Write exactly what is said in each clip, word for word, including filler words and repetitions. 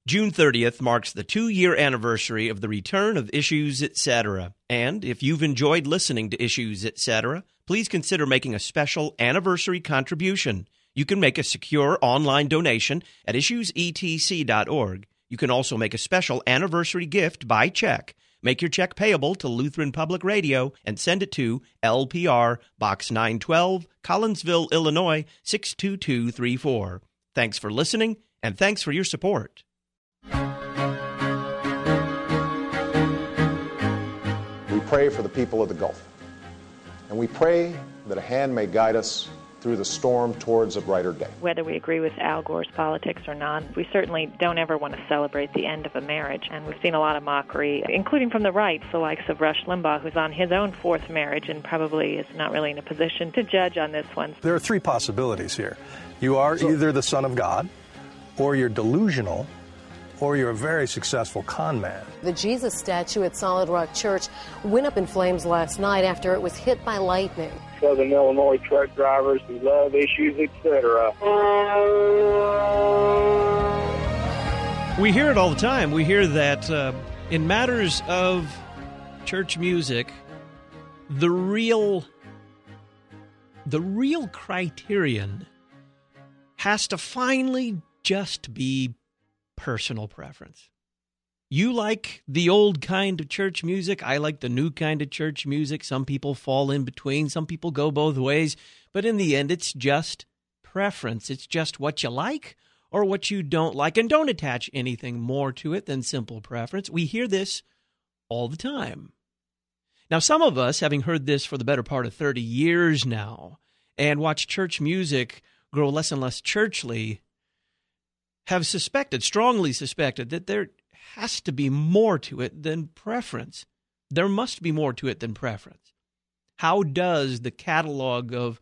June thirtieth marks the two-year anniversary of the return of Issues Etc. And if you've enjoyed listening to Issues Etc., please consider making a special anniversary contribution. You can make a secure online donation at issues e t c dot org. You can also make a special anniversary gift by check. Make your check payable to Lutheran Public Radio and send it to L P R, Box nine twelve, Collinsville, Illinois, six two two three four. Thanks for listening, and thanks for your support. We pray for the people of the Gulf, and we pray that a hand may guide us through the storm towards a brighter day. Whether we agree with Al Gore's politics or not, we certainly don't ever want to celebrate the end of a marriage, and we've seen a lot of mockery, including from the right, the likes of Rush Limbaugh, who's on his own fourth marriage and probably is not really in a position to judge on this one. There are three possibilities here. You are so, either the son of God, or you're delusional, or you're a very successful con man. The Jesus statue at Solid Rock Church went up in flames last night after it was hit by lightning. Southern Illinois truck drivers who love Issues, et cetera. We hear it all the time. We hear that uh, in matters of church music, the real, the real criterion has to finally just be personal preference. You like the old kind of church music. I like the new kind of church music. Some people fall in between. Some people go both ways. But in the end, it's just preference. It's just what you like or what you don't like. And don't attach anything more to it than simple preference. We hear this all the time. Now, some of us, having heard this for the better part of thirty years now and watched church music grow less and less churchly, have suspected, strongly suspected, that there has to be more to it than preference. There must be more to it than preference. How does the catalog of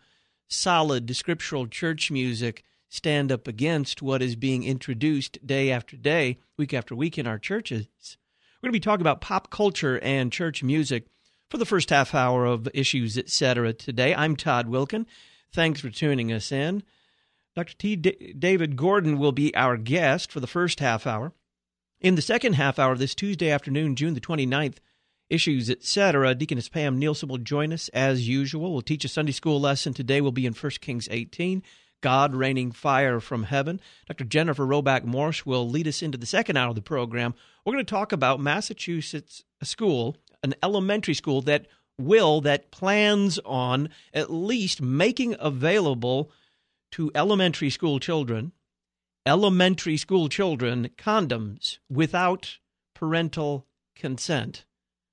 solid scriptural church music stand up against what is being introduced day after day, week after week in our churches? We're going to be talking about pop culture and church music for the first half hour of Issues, et cetera today. I'm Todd Wilkin. Thanks for tuning us in. Doctor T. D- David Gordon will be our guest for the first half hour. In the second half hour of this Tuesday afternoon, June the twenty-ninth, Issues, et cetera, Deaconess Pam Nielsen will join us as usual. We'll teach a Sunday school lesson. Today will be in First Kings eighteen, God Raining Fire from Heaven. Doctor Jennifer Roback Morse will lead us into the second hour of the program. We're going to talk about Massachusetts school, an elementary school that will, that plans on at least making available to elementary school children, elementary school children, condoms without parental consent,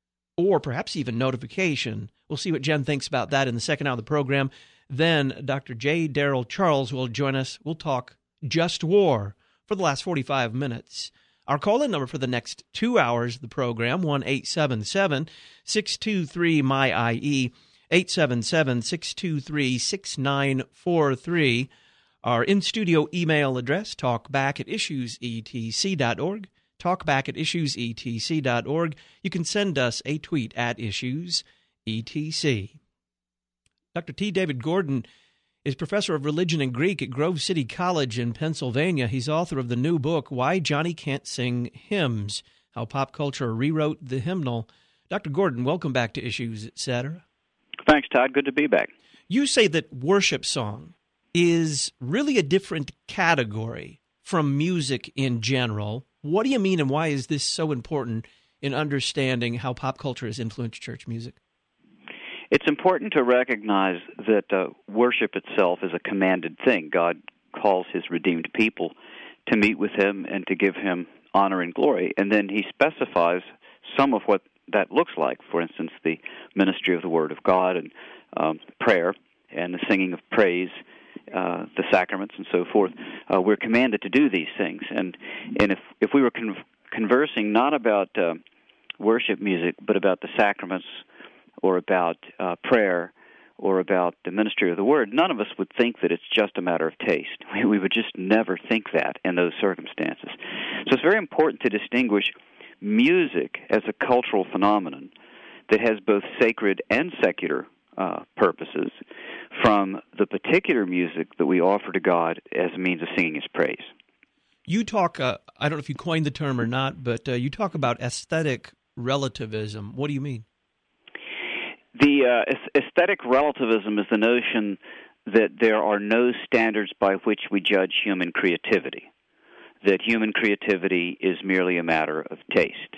or perhaps even notification. We'll see what Jen thinks about that in the second hour of the program. Then Doctor J. Darrell Charles will join us. We'll talk just war for the last forty-five minutes. Our call-in number for the next two hours of the program, one eight seven seven, six two three, M Y I E, eight seven seven, six two three, six nine four three. Our in-studio email address, talkback at issues e t c dot org, talkback at issues e t c dot org. You can send us a tweet at issues e t c. Doctor T. David Gordon is professor of religion and Greek at Grove City College in Pennsylvania. He's author of the new book, Why Johnny Can't Sing Hymns, How Pop Culture Rewrote the Hymnal. Doctor Gordon, welcome back to Issues, et cetera. Thanks, Todd. Good to be back. You say that worship song is really a different category from music in general. What do you mean, and why is this so important in understanding how pop culture has influenced church music? It's important to recognize that uh, worship itself is a commanded thing. God calls his redeemed people to meet with him and to give him honor and glory, and then he specifies some of what that looks like. For instance, the ministry of the Word of God and um, prayer and the singing of praise, uh, the sacraments and so forth. Uh, we're commanded to do these things. And and if, if we were con- conversing not about uh, worship music, but about the sacraments or about uh, prayer or about the ministry of the Word, none of us would think that it's just a matter of taste. We, we would just never think that in those circumstances. So it's very important to distinguish music as a cultural phenomenon that has both sacred and secular uh, purposes from the particular music that we offer to God as a means of singing his praise. You talk, uh, I don't know if you coined the term or not, but uh, you talk about aesthetic relativism. What do you mean? The uh, aesthetic relativism is the notion that there are no standards by which we judge human creativity, that human creativity is merely a matter of taste.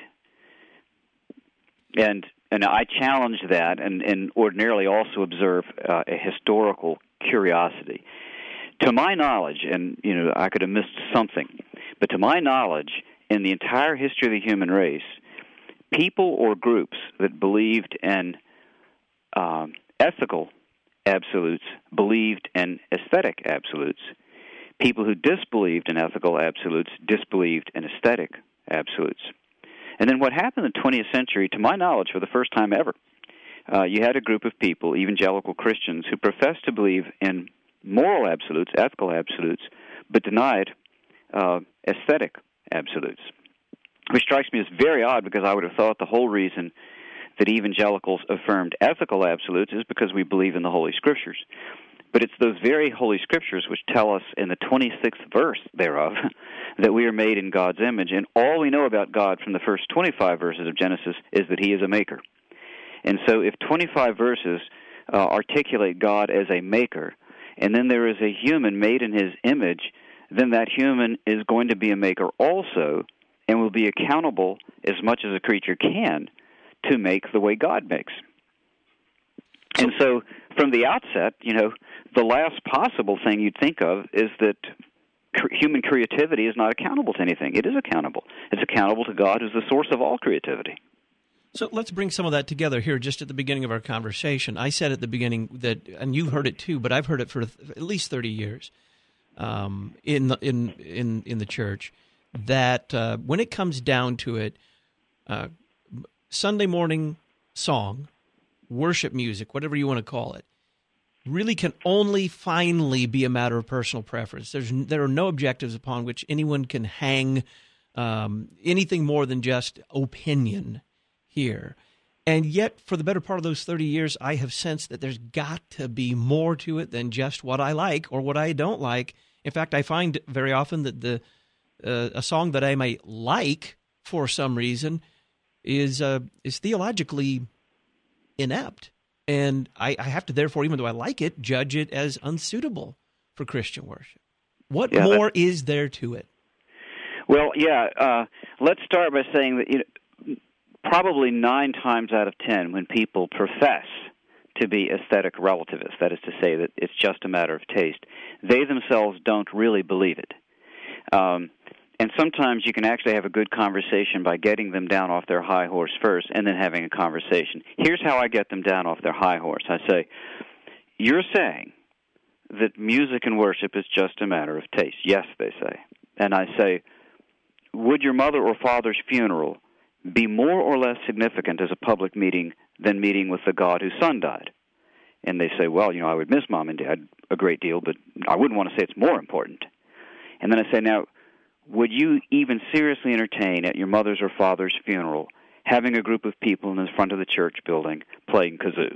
And and I challenge that and, and ordinarily also observe uh, a historical curiosity. To my knowledge, and you know I could have missed something, but to my knowledge, in the entire history of the human race, people or groups that believed in um, ethical absolutes believed in aesthetic absolutes. People who disbelieved in ethical absolutes disbelieved in aesthetic absolutes. And then what happened in the twentieth century, to my knowledge, for the first time ever, uh, you had a group of people, evangelical Christians, who professed to believe in moral absolutes, ethical absolutes, but denied uh, aesthetic absolutes, which strikes me as very odd because I would have thought the whole reason that evangelicals affirmed ethical absolutes is because we believe in the Holy Scriptures. But it's those very Holy Scriptures which tell us in the twenty-sixth verse thereof that we are made in God's image, and all we know about God from the first twenty-five verses of Genesis is that He is a maker. And so if twenty-five verses uh, articulate God as a maker, and then there is a human made in His image, then that human is going to be a maker also, and will be accountable as much as a creature can to make the way God makes. And so, from the outset, you know, the last possible thing you'd think of is that cre- human creativity is not accountable to anything. It is accountable. It's accountable to God, who's the source of all creativity. So let's bring some of that together here just at the beginning of our conversation. I said at the beginning that, and you've heard it too, but I've heard it for at least thirty years um, in, the, in, in, in the church, that uh, when it comes down to it, uh, Sunday morning song, worship music, whatever you want to call it, really can only finally be a matter of personal preference. There's there are no objectives upon which anyone can hang um, anything more than just opinion here. And yet, for the better part of those thirty years, I have sensed that there's got to be more to it than just what I like or what I don't like. In fact, I find very often that the uh, a song that I might like for some reason is uh, is theologically inept. And I, I have to, therefore, even though I like it, judge it as unsuitable for Christian worship. What yeah, more is there to it? Well, yeah, uh, let's start by saying that you know, probably nine times out of ten, when people profess to be aesthetic relativists, that is to say that it's just a matter of taste, they themselves don't really believe it. Um, and sometimes you can actually have a good conversation by getting them down off their high horse first and then having a conversation. Here's how I get them down off their high horse. I say, you're saying that music and worship is just a matter of taste. Yes, they say. And I say, would your mother or father's funeral be more or less significant as a public meeting than meeting with the God whose son died? And they say, well, you know, I would miss mom and dad a great deal, but I wouldn't want to say it's more important. And then I say, now, would you even seriously entertain at your mother's or father's funeral having a group of people in the front of the church building playing kazoos?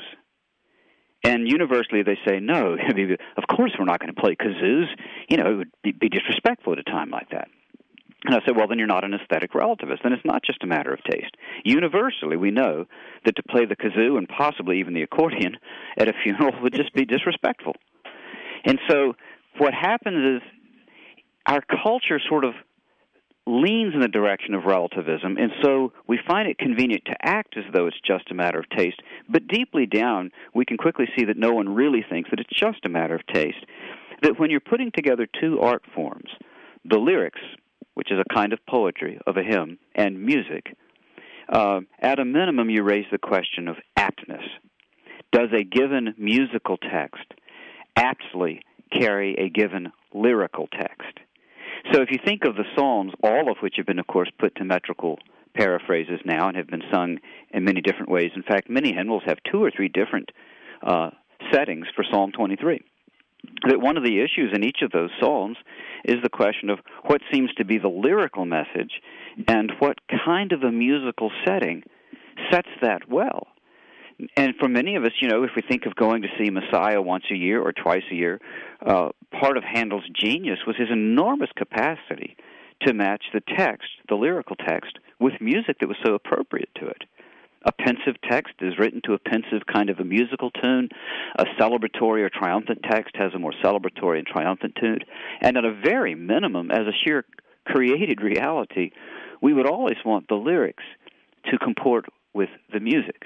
And universally they say, no, of course we're not going to play kazoos. You know, it would be, be disrespectful at a time like that. And I say, well, then you're not an aesthetic relativist. Then it's not just a matter of taste. Universally, we know that to play the kazoo and possibly even the accordion at a funeral would just be disrespectful. And so what happens is our culture sort of leans in the direction of relativism, and so we find it convenient to act as though it's just a matter of taste. But deeply down, we can quickly see that no one really thinks that it's just a matter of taste. That when you're putting together two art forms, the lyrics, which is a kind of poetry of a hymn, and music, uh, at a minimum you raise the question of aptness. Does a given musical text aptly carry a given lyrical text? So if you think of the Psalms, all of which have been, of course, put to metrical paraphrases now and have been sung in many different ways. In fact, many hymnals have two or three different uh, settings for Psalm twenty-three. That one of the issues in each of those psalms is the question of what seems to be the lyrical message and what kind of a musical setting sets that well. And for many of us, you know, if we think of going to see Messiah once a year or twice a year, uh, part of Handel's genius was his enormous capacity to match the text, the lyrical text, with music that was so appropriate to it. A pensive text is written to a pensive kind of a musical tune. A celebratory or triumphant text has a more celebratory and triumphant tune. And at a very minimum, as a sheer created reality, we would always want the lyrics to comport with the music.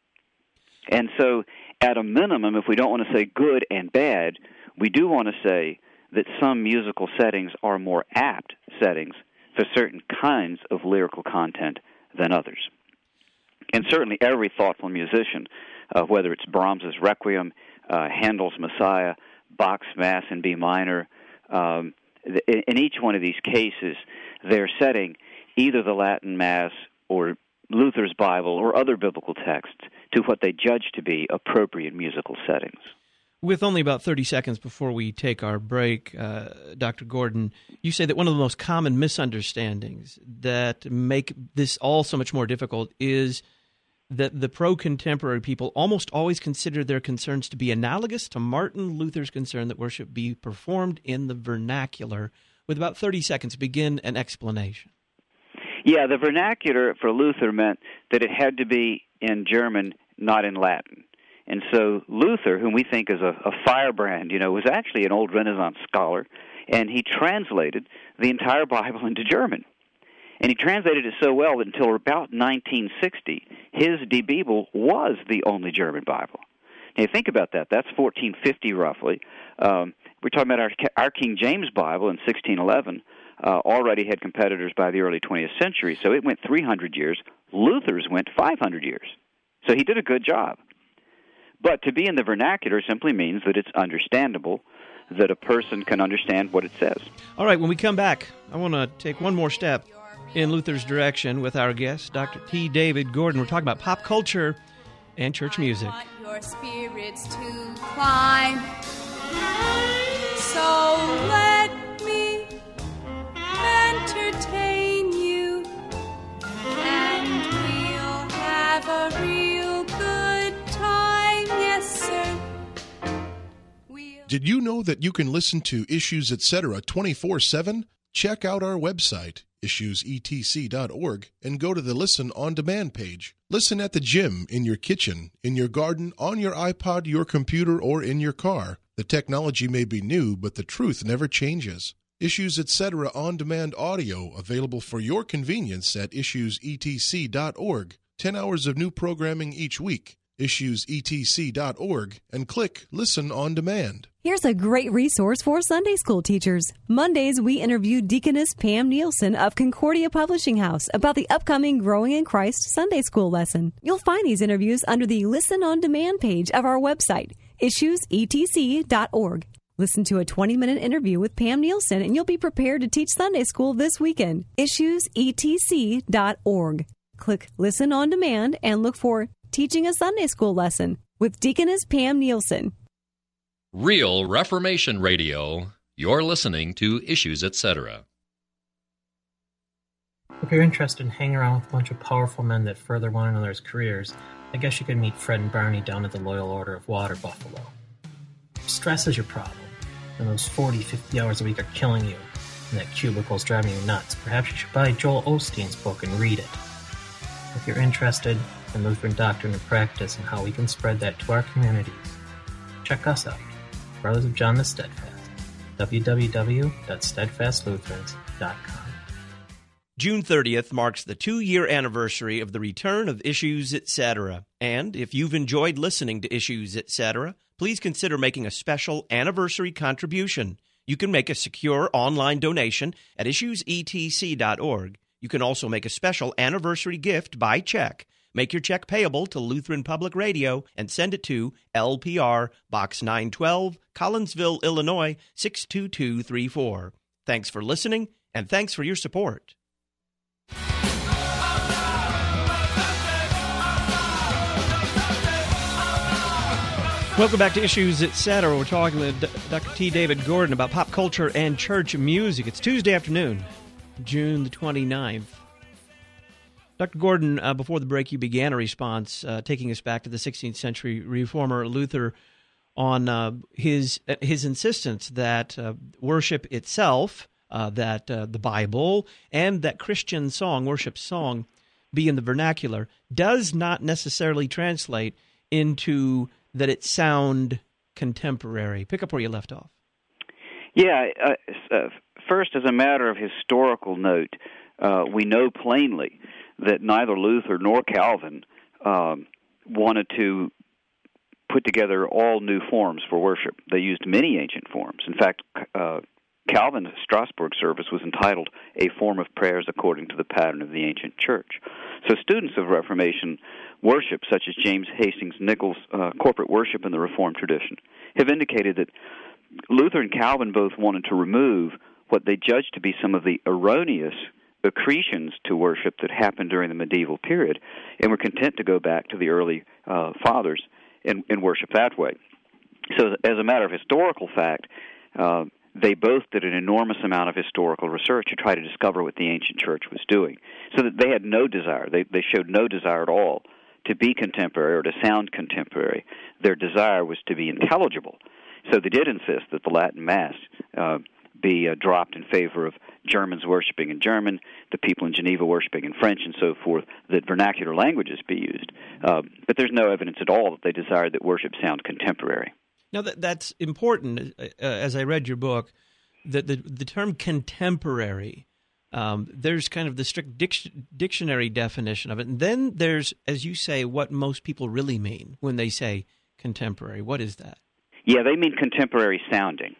And so, at a minimum, if we don't want to say good and bad, we do want to say that some musical settings are more apt settings for certain kinds of lyrical content than others. And certainly every thoughtful musician, uh, whether it's Brahms's Requiem, uh, Handel's Messiah, Bach's Mass in B minor, um, in, in each one of these cases, they're setting either the Latin Mass or Luther's Bible or other biblical texts to what they judge to be appropriate musical settings. With only about thirty seconds before we take our break, uh, Doctor Gordon, you say that one of the most common misunderstandings that make this all so much more difficult is that the pro-contemporary people almost always consider their concerns to be analogous to Martin Luther's concern that worship be performed in the vernacular. With about thirty seconds, begin an explanation. Yeah, the vernacular for Luther meant that it had to be in German, not in Latin. And so Luther, whom we think is a, a firebrand, you know, was actually an old Renaissance scholar, and he translated the entire Bible into German. And he translated it so well that until about nineteen sixty, his Die Bibel was the only German Bible. Now, think about that. That's fourteen fifty, roughly. Um, we're talking about our, our King James Bible in sixteen eleven. Uh, already had competitors by the early twentieth century, so it went three hundred years. Luther's went five hundred years. So he did a good job. But to be in the vernacular simply means that it's understandable, that a person can understand what it says. All right, when we come back, I want to take one more step in Luther's direction with our guest, Doctor T. David Gordon. We're talking about pop culture and church music. I want your spirits to climb, so let me entertain you, and we'll have a real good time, yes, sir. We'll Did you know that you can listen to Issues Etc. twenty-four seven? Check out our website, issues e t c dot org, and go to the Listen on Demand page. Listen at the gym, in your kitchen, in your garden, on your iPod, your computer, or in your car. The technology may be new, but the truth never changes. Issues Etc. on-demand audio available for your convenience at issues e t c dot org. Ten hours of new programming each week. issues e t c dot org and click Listen on Demand. Here's a great resource for Sunday school teachers. Mondays, we interview Deaconess Pam Nielsen of Concordia Publishing House about the upcoming Growing in Christ Sunday school lesson. You'll find these interviews under the Listen on Demand page of our website, issues e t c dot org. Listen to a twenty-minute interview with Pam Nielsen, and you'll be prepared to teach Sunday school this weekend. issues e t c dot org. Click Listen on Demand and look for Teaching a Sunday School Lesson with Deaconess Pam Nielsen. Real Reformation Radio. You're listening to Issues Etc. If you're interested in hanging around with a bunch of powerful men that further one another's careers, I guess you could meet Fred and Barney down at the Loyal Order of Water Buffalo. If stress is your problem, and those forty, fifty hours a week are killing you, and that cubicle's driving you nuts, perhaps you should buy Joel Osteen's book and read it. If you're interested in Lutheran doctrine and practice and how we can spread that to our communities, check us out, Brothers of John the Steadfast, w w w dot steadfast lutherans dot com. June thirtieth marks the two-year anniversary of the return of Issues Etc. And if you've enjoyed listening to Issues Etc., please consider making a special anniversary contribution. You can make a secure online donation at issues e t c dot org. You can also make a special anniversary gift by check. Make your check payable to Lutheran Public Radio and send it to L P R, Box nine twelve, Collinsville, Illinois, six two two three four. Thanks for listening, and thanks for your support. Welcome back to Issues Etc. We're talking with Doctor T. David Gordon about pop culture and church music. It's Tuesday afternoon, June the twenty-ninth. Doctor Gordon, uh, before the break, you began a response uh, taking us back to the sixteenth century reformer Luther on uh, his his insistence that uh, worship itself uh, that uh, the Bible and that Christian song, worship song, be in the vernacular, does not necessarily translate into that it sound contemporary. Pick up where you left off. Yeah, uh, uh, first, as a matter of historical note, uh, we know plainly that neither Luther nor Calvin um, wanted to put together all new forms for worship. They used many ancient forms. In fact, uh, Calvin's Strasbourg service was entitled A Form of Prayers According to the Pattern of the Ancient Church. So students of Reformation worship, such as James Hastings Nichols' uh, corporate worship in the Reformed tradition, have indicated that Luther and Calvin both wanted to remove what they judged to be some of the erroneous accretions to worship that happened during the medieval period, and were content to go back to the early uh, fathers and, and worship that way. So as a matter of historical fact, uh, they both did an enormous amount of historical research to try to discover what the ancient church was doing, so that they had no desire, they, they showed no desire at all to be contemporary or to sound contemporary. Their desire was to be intelligible. So they did insist that the Latin Mass uh, be uh, dropped in favor of Germans worshiping in German, the people in Geneva worshiping in French, and so forth, that vernacular languages be used. Uh, but there's no evidence at all that they desired that worship sound contemporary. Now, that, that's important. Uh, as I read your book, that the, the term contemporary, um, there's kind of the strict dic- dictionary definition of it. And then there's, as you say, what most people really mean when they say contemporary. What is that? Yeah, they mean contemporary sounding.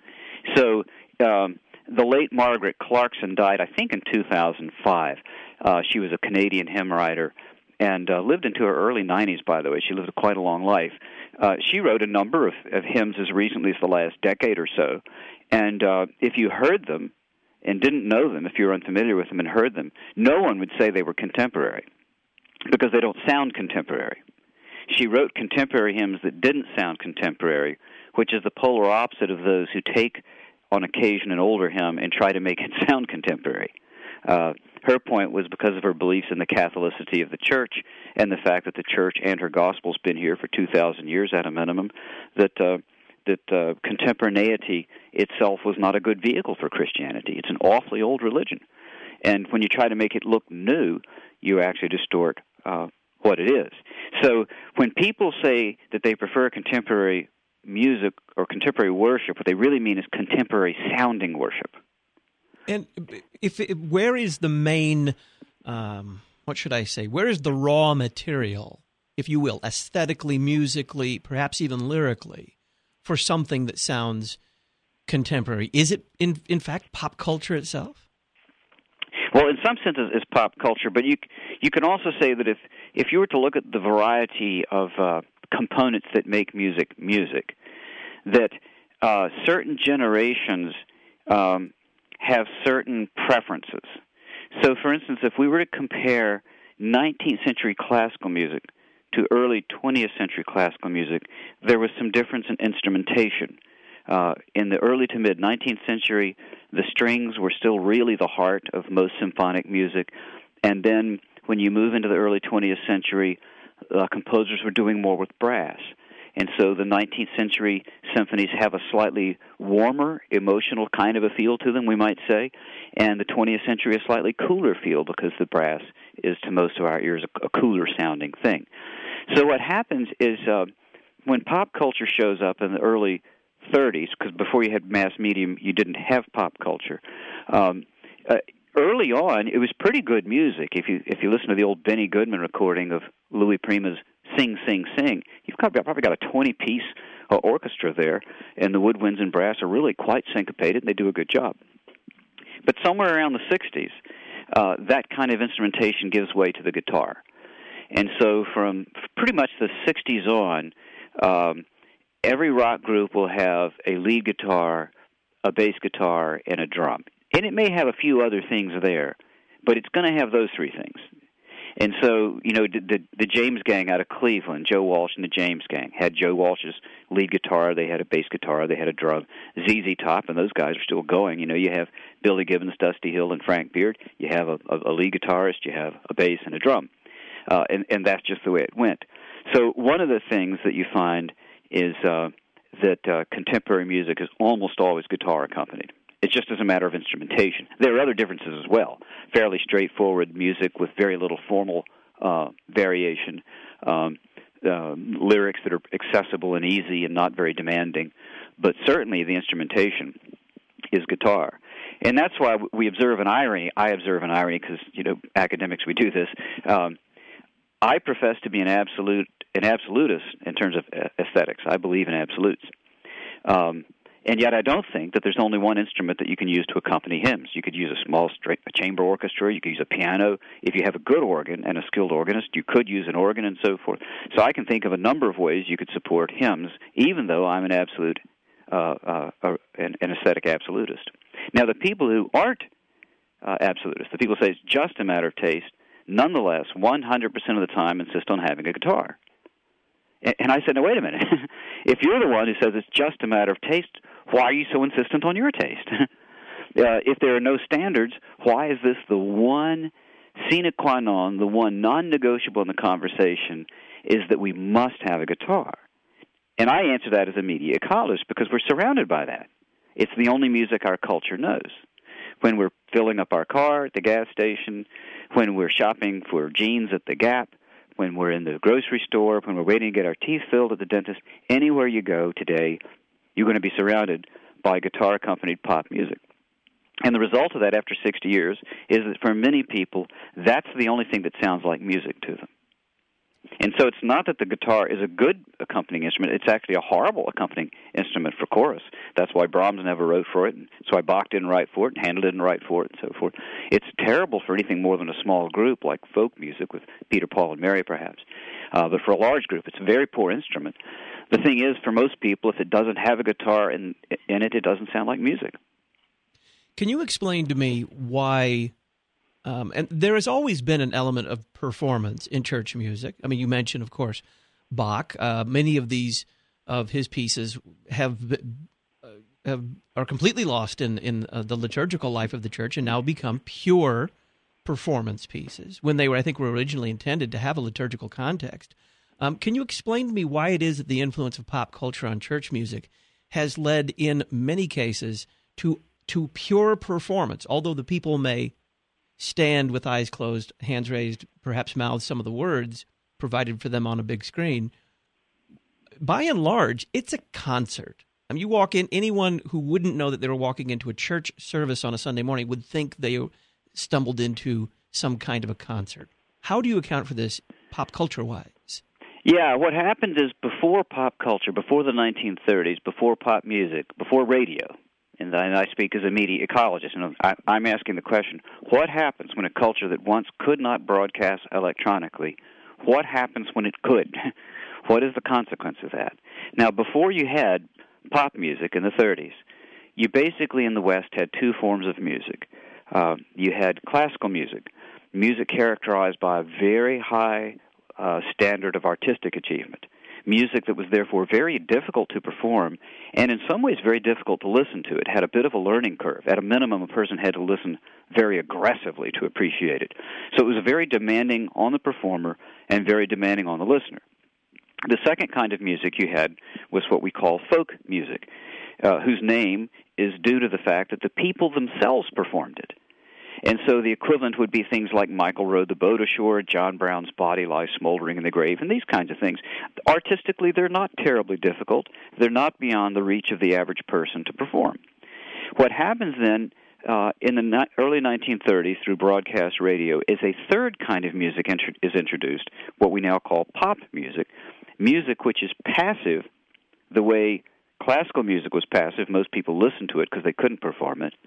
So um, the late Margaret Clarkson died, I think, in two thousand five. Uh, she was a Canadian hymn writer and uh, lived into her early nineties, by the way. She lived quite a long life. Uh, she wrote a number of, of hymns as recently as the last decade or so. And uh, if you heard them and didn't know them, if you were unfamiliar with them and heard them, no one would say they were contemporary because they don't sound contemporary. She wrote contemporary hymns that didn't sound contemporary, which is the polar opposite of those who take, on occasion, an older hymn and try to make it sound contemporary. Uh, her point was because of her beliefs in the Catholicity of the Church and the fact that the Church and her gospel's been here for two thousand years at a minimum, that uh, that uh, contemporaneity itself was not a good vehicle for Christianity. It's an awfully old religion. And when you try to make it look new, you actually distort uh, what it is. So when people say that they prefer contemporary music or contemporary worship, what they really mean is contemporary sounding worship. And if it, where is the main, um, what should I say, where is the raw material, if you will, aesthetically, musically, perhaps even lyrically, for something that sounds contemporary? Is it, in in fact, pop culture itself? Well, in some sense, it's pop culture, but you you can also say that if, if you were to look at the variety of uh, components that make music music, that uh, certain generations um, have certain preferences. So, for instance, if we were to compare nineteenth century classical music to early twentieth century classical music, there was some difference in instrumentation. Uh, in the early to mid-nineteenth century, the strings were still really the heart of most symphonic music. And then when you move into the early twentieth century, uh, composers were doing more with brass. And so the nineteenth century symphonies have a slightly warmer, emotional kind of a feel to them, we might say. And the twentieth century, a slightly cooler feel because the brass is, to most of our ears, a, a cooler-sounding thing. So what happens is uh, when pop culture shows up in the early thirties, because before you had mass media, you didn't have pop culture. Um, uh, early on, it was pretty good music. If you if you listen to the old Benny Goodman recording of Louis Prima's "Sing, Sing, Sing," you've probably, probably got a twenty-piece uh, orchestra there, and the woodwinds and brass are really quite syncopated, and they do a good job. But somewhere around the sixties, uh, that kind of instrumentation gives way to the guitar. And so from pretty much the sixties on, um, every rock group will have a lead guitar, a bass guitar, and a drum. And it may have a few other things there, but it's going to have those three things. And so, you know, the, the, the James Gang out of Cleveland, Joe Walsh and the James Gang, had Joe Walsh's lead guitar, they had a bass guitar, they had a drum. Z Z Top, and those guys are still going. You know, you have Billy Gibbons, Dusty Hill, and Frank Beard. You have a, a, a lead guitarist, you have a bass and a drum. Uh, and, and that's just the way it went. So one of the things that you find is uh, that uh, contemporary music is almost always guitar accompanied. It's just as a matter of instrumentation. There are other differences as well. Fairly straightforward music with very little formal uh, variation, um, uh, lyrics that are accessible and easy and not very demanding. But certainly the instrumentation is guitar. And that's why we observe an irony. I observe an irony because, you know, academics, we do this. Um, I profess to be an absolute, an absolutist in terms of aesthetics. I believe in absolutes. Um, and yet I don't think that there's only one instrument that you can use to accompany hymns. You could use a small string, a chamber orchestra. You could use a piano. If you have a good organ and a skilled organist, you could use an organ and so forth. So I can think of a number of ways you could support hymns, even though I'm an absolute, uh, uh, uh, an, an aesthetic absolutist. Now, the people who aren't uh, absolutists, the people who say it's just a matter of taste, nonetheless, one hundred percent of the time insist on having a guitar. And I said, no, wait a minute. If you're the one who says it's just a matter of taste, why are you so insistent on your taste? uh, if there are no standards, why is this the one sine qua non, the one non-negotiable in the conversation, is that we must have a guitar? And I answer that as a media ecologist because we're surrounded by that. It's the only music our culture knows. When we're filling up our car at the gas station, when we're shopping for jeans at the Gap, when we're in the grocery store, when we're waiting to get our teeth filled at the dentist, anywhere you go today, you're going to be surrounded by guitar-accompanied pop music. And the result of that after sixty years is that for many people, that's the only thing that sounds like music to them. And so it's not that the guitar is a good accompanying instrument. It's actually a horrible accompanying instrument for chorus. That's why Brahms never wrote for it, and that's why Bach didn't write for it, and Handel didn't write for it, and so forth. It's terrible for anything more than a small group like folk music with Peter, Paul, and Mary, perhaps. Uh, but for a large group, it's a very poor instrument. The thing is, for most people, if it doesn't have a guitar in, in it, it doesn't sound like music. Can you explain to me why... Um, and there has always been an element of performance in church music. I mean, you mentioned, of course, Bach. Uh, many of these of his pieces have, uh, have are completely lost in in uh, the liturgical life of the church and now become pure performance pieces when they were, I think, were originally intended to have a liturgical context. Um, can you explain to me why it is that the influence of pop culture on church music has led, in many cases, to to pure performance, although the people may stand with eyes closed, hands raised, perhaps mouth some of the words provided for them on a big screen. By and large, it's a concert. I mean, you walk in, anyone who wouldn't know that they were walking into a church service on a Sunday morning would think they stumbled into some kind of a concert. How do you account for this pop culture-wise? Yeah, what happened is before pop culture, before the nineteen thirties, before pop music, before radio, and I speak as a media ecologist, and I'm asking the question, what happens when a culture that once could not broadcast electronically, what happens when it could? What is the consequence of that? Now, before you had pop music in the thirties, you basically in the West had two forms of music. Uh, you had classical music, music characterized by a very high uh, standard of artistic achievement. Music that was therefore very difficult to perform and in some ways very difficult to listen to. It had a bit of a learning curve. At a minimum, a person had to listen very aggressively to appreciate it. So it was very demanding on the performer and very demanding on the listener. The second kind of music you had was what we call folk music, uh, whose name is due to the fact that the people themselves performed it. And so the equivalent would be things like Michael rowed the boat ashore, John Brown's body lies smoldering in the grave, and these kinds of things. Artistically, they're not terribly difficult. They're not beyond the reach of the average person to perform. What happens then uh, in the ni- early nineteen thirties through broadcast radio is a third kind of music int- is introduced, what we now call pop music, music which is passive the way classical music was passive. Most people listened to it because they couldn't perform it.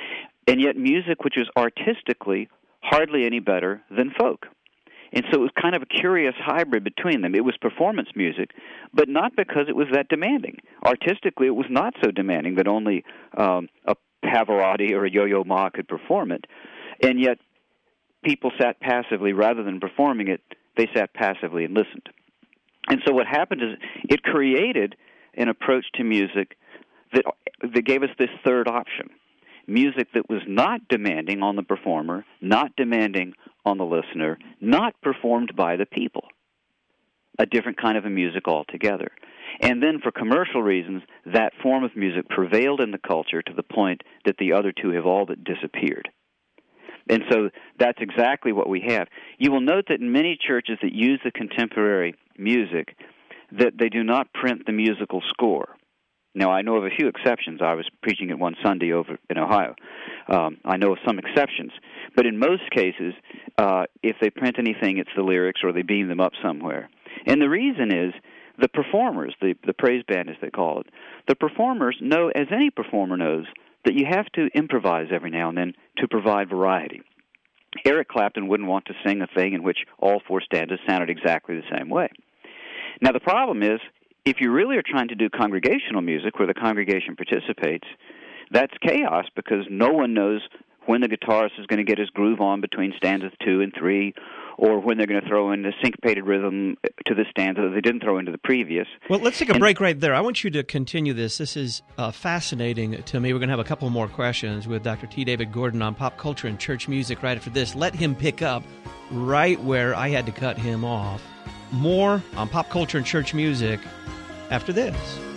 And yet music which was artistically hardly any better than folk. And so it was kind of a curious hybrid between them. It was performance music, but not because it was that demanding. Artistically, it was not so demanding that only um, a Pavarotti or a Yo-Yo Ma could perform it. And yet people sat passively rather than performing it. They sat passively and listened. And so what happened is it created an approach to music that that gave us this third option. Music that was not demanding on the performer, not demanding on the listener, not performed by the people. A different kind of a music altogether. And then for commercial reasons, that form of music prevailed in the culture to the point that the other two have all but disappeared. And so that's exactly what we have. You will note that in many churches that use the contemporary music, that they do not print the musical score. Now, I know of a few exceptions. I was preaching it one Sunday over in Ohio. Um, I know of some exceptions. But in most cases, uh, if they print anything, it's the lyrics or they beam them up somewhere. And the reason is the performers, the, the praise band as they call it, the performers know, as any performer knows, that you have to improvise every now and then to provide variety. Eric Clapton wouldn't want to sing a thing in which all four stanzas sounded exactly the same way. Now, the problem is, if you really are trying to do congregational music where the congregation participates, that's chaos because no one knows when the guitarist is going to get his groove on between stanzas two and three, or when they're going to throw in the syncopated rhythm to the stanza that they didn't throw into the previous. Well, let's take a and, break right there. I want you to continue this. This is uh, fascinating to me. We're going to have a couple more questions with Doctor T. David Gordon on pop culture and church music right after this. Let him pick up right where I had to cut him off. More on pop culture and church music after this.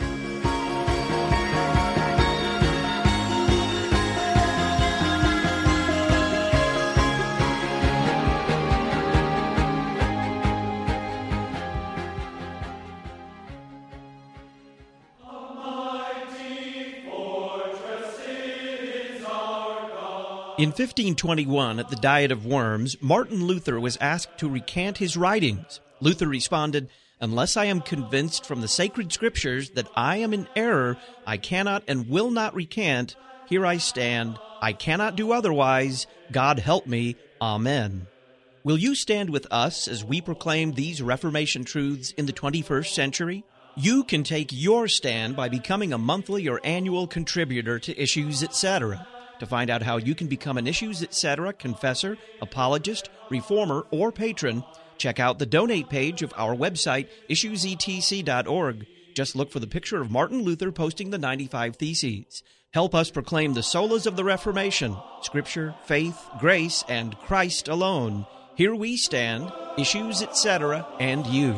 In fifteen twenty-one, at the Diet of Worms, Martin Luther was asked to recant his writings. Luther responded, "Unless I am convinced from the sacred scriptures that I am in error, I cannot and will not recant. Here I stand. I cannot do otherwise. God help me. Amen." Will you stand with us as we proclaim these Reformation truths in the twenty-first century? You can take your stand by becoming a monthly or annual contributor to Issues, et cetera. To find out how you can become an Issues, et cetera confessor, apologist, reformer, or patron, check out the donate page of our website, issues e t c dot org. Just look for the picture of Martin Luther posting the ninety-five Theses. Help us proclaim the solas of the Reformation, Scripture, faith, grace, and Christ alone. Here we stand, Issues, et cetera, and you.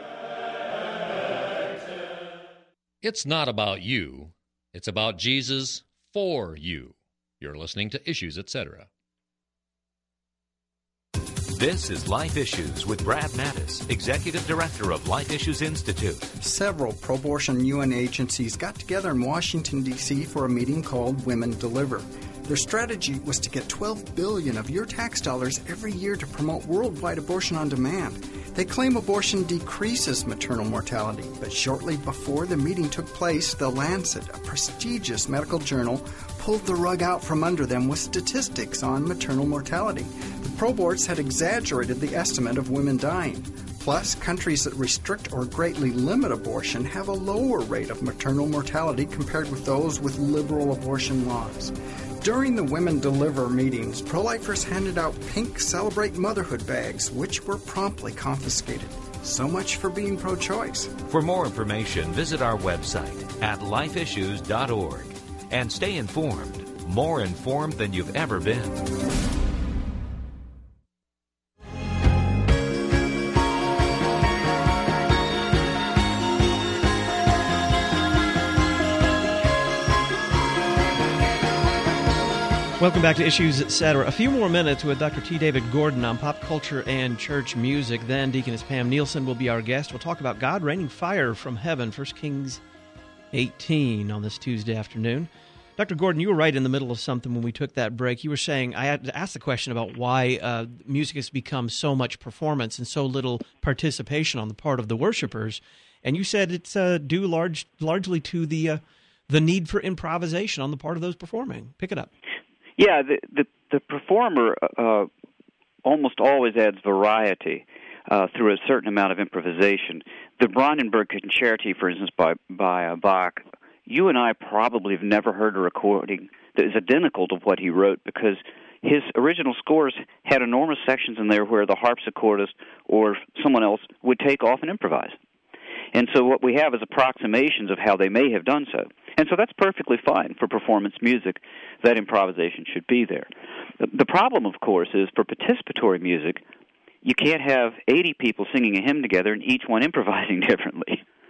It's not about you. It's about Jesus for you. You're listening to Issues, et cetera. This is Life Issues with Brad Mattis, Executive Director of Life Issues Institute. Several pro-abortion U N agencies got together in Washington, D C for a meeting called Women Deliver. Their strategy was to get twelve billion dollars of your tax dollars every year to promote worldwide abortion on demand. They claim abortion decreases maternal mortality, but shortly before the meeting took place, The Lancet, a prestigious medical journal, pulled the rug out from under them with statistics on maternal mortality. The pro-aborts had exaggerated the estimate of women dying. Plus, countries that restrict or greatly limit abortion have a lower rate of maternal mortality compared with those with liberal abortion laws. During the Women Deliver meetings, pro-lifers handed out pink Celebrate Motherhood bags, which were promptly confiscated. So much for being pro-choice. For more information, visit our website at life issues dot org and stay informed, more informed than you've ever been. Welcome back to Issues, et cetera. A few more minutes with Doctor T. David Gordon on pop culture and church music. Then Deaconess Pam Nielsen will be our guest. We'll talk about God raining fire from heaven, First Kings eighteen on this Tuesday afternoon. Doctor Gordon, you were right in the middle of something when we took that break. You were saying, I had to ask the question about why uh, music has become so much performance and so little participation on the part of the worshipers. And you said it's uh, due large, largely to the uh, the need for improvisation on the part of those performing. Pick it up. Yeah, the the, the performer uh, almost always adds variety uh, through a certain amount of improvisation. The Brandenburg Concerti, for instance, by by uh, Bach, you and I probably have never heard a recording that is identical to what he wrote because his original scores had enormous sections in there where the harpsichordist or someone else would take off and improvise. And so what we have is approximations of how they may have done so. And so that's perfectly fine for performance music. That improvisation should be there. The problem, of course, is for participatory music, you can't have eighty people singing a hymn together and each one improvising differently.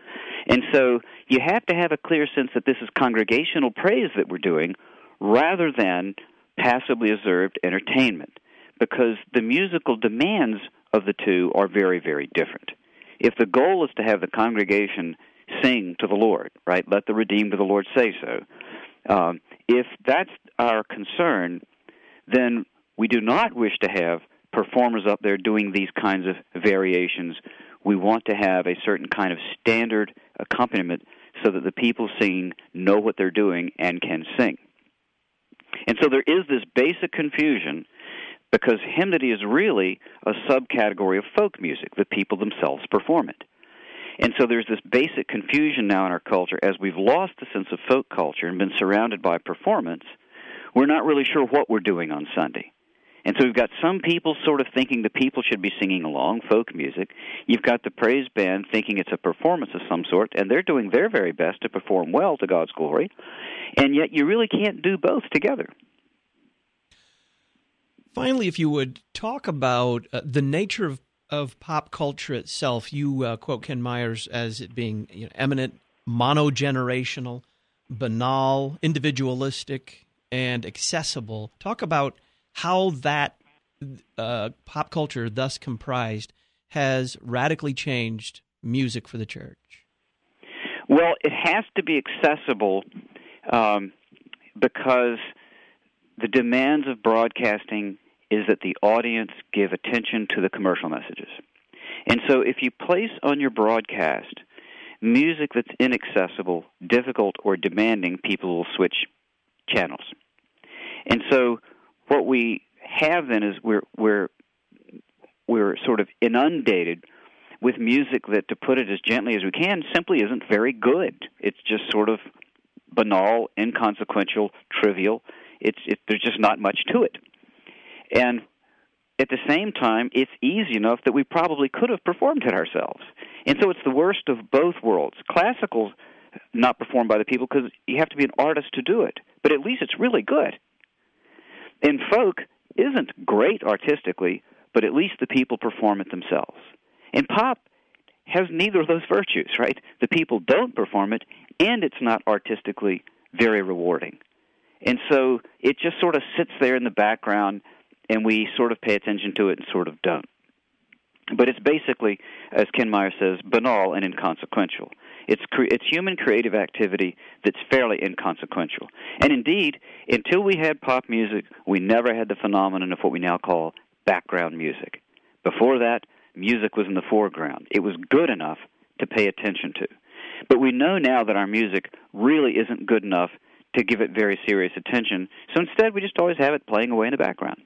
And so you have to have a clear sense that this is congregational praise that we're doing rather than passively observed entertainment, because the musical demands of the two are very, very different. If the goal is to have the congregation sing to the Lord, right, let the redeemed of the Lord say so, um, if that's our concern, then we do not wish to have performers up there doing these kinds of variations. We want to have a certain kind of standard accompaniment so that the people singing know what they're doing and can sing. And so there is this basic confusion because hymnody is really a subcategory of folk music. The people themselves perform it. And so there's this basic confusion now in our culture. As we've lost the sense of folk culture and been surrounded by performance, we're not really sure what we're doing on Sunday. And so we've got some people sort of thinking the people should be singing along, folk music. You've got the praise band thinking it's a performance of some sort, and they're doing their very best to perform well to God's glory. And yet you really can't do both together. Finally, if you would talk about uh, the nature of, of pop culture itself. You uh, quote Ken Myers as it being you know, eminent, monogenerational, banal, individualistic, and accessible. Talk about how that uh, pop culture, thus comprised, has radically changed music for the church. Well, it has to be accessible um, because the demands of broadcasting is that the audience give attention to the commercial messages. And so if you place on your broadcast music that's inaccessible, difficult, or demanding, people will switch channels. And so what we have then is we're we're we're sort of inundated with music that, to put it as gently as we can, simply isn't very good. It's just sort of banal, inconsequential, trivial. It's it, there's just not much to it. And at the same time, it's easy enough that we probably could have performed it ourselves. And so it's the worst of both worlds. Classical's not performed by the people because you have to be an artist to do it, but at least it's really good. And folk isn't great artistically, but at least the people perform it themselves. And pop has neither of those virtues, right? The people don't perform it, and it's not artistically very rewarding. And so it just sort of sits there in the background, and we sort of pay attention to it and sort of don't. But it's basically, as Ken Myers says, banal and inconsequential. It's cre- it's human creative activity that's fairly inconsequential. And indeed, until we had pop music, we never had the phenomenon of what we now call background music. Before that, music was in the foreground. It was good enough to pay attention to. But we know now that our music really isn't good enough to give it very serious attention, so instead we just always have it playing away in the background.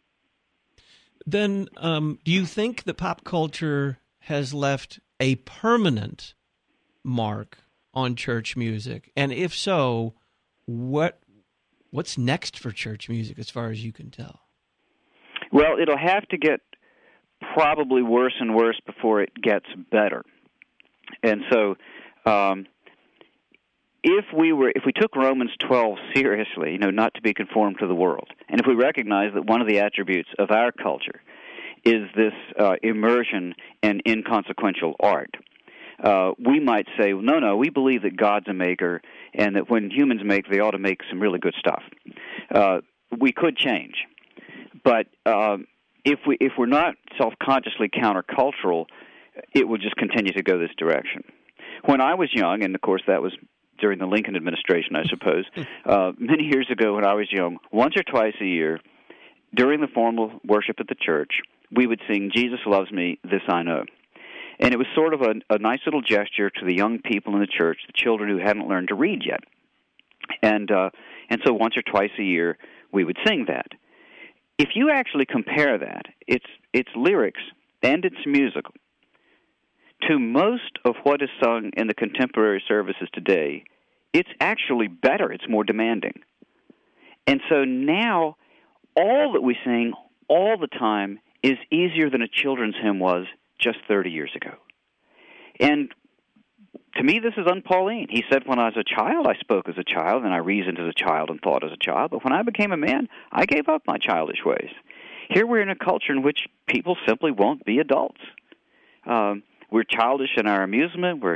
Then um, do you think that pop culture has left a permanent mark on church music? And if so, what what's next for church music as far as you can tell? Well, it'll have to get probably worse and worse before it gets better. And so um, if we were, if we took Romans twelve seriously, you know, not to be conformed to the world, and if we recognize that one of the attributes of our culture is this uh, immersion in inconsequential art, uh, we might say, no, no, we believe that God's a maker, and that when humans make, they ought to make some really good stuff. Uh, we could change, but uh, if we if we're not self-consciously countercultural, it would just continue to go this direction. When I was young, and of course that was during the Lincoln administration, I suppose, uh, many years ago when I was young, once or twice a year, during the formal worship at the church, we would sing, Jesus Loves Me, This I Know. And it was sort of a, a nice little gesture to the young people in the church, the children who hadn't learned to read yet. And uh, and so once or twice a year, we would sing that. If you actually compare that, its its lyrics and its musical, to most of what is sung in the contemporary services today, it's actually better. It's more demanding. And so now, all that we sing all the time is easier than a children's hymn was just thirty years ago. And to me, this is un-Pauline. He said, when I was a child, I spoke as a child, and I reasoned as a child and thought as a child. But when I became a man, I gave up my childish ways. Here we're in a culture in which people simply won't be adults. Um, we're childish in our amusement. We're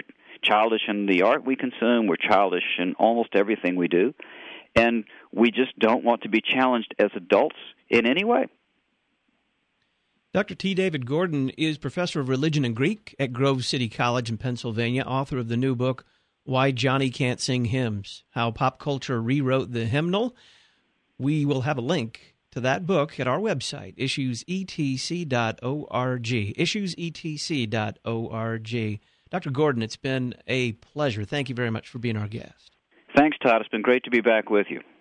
childish in the art we consume. We're childish in almost everything we do. And we just don't want to be challenged as adults in any way. Doctor T. David Gordon is professor of religion and Greek at Grove City College in Pennsylvania, author of the new book, Why Johnny Can't Sing Hymns, How Pop Culture Rewrote the Hymnal. We will have a link to that book at our website, issues e t c dot org, issues e t c dot org. Doctor Gordon, it's been a pleasure. Thank you very much for being our guest. Thanks, Todd. It's been great to be back with you.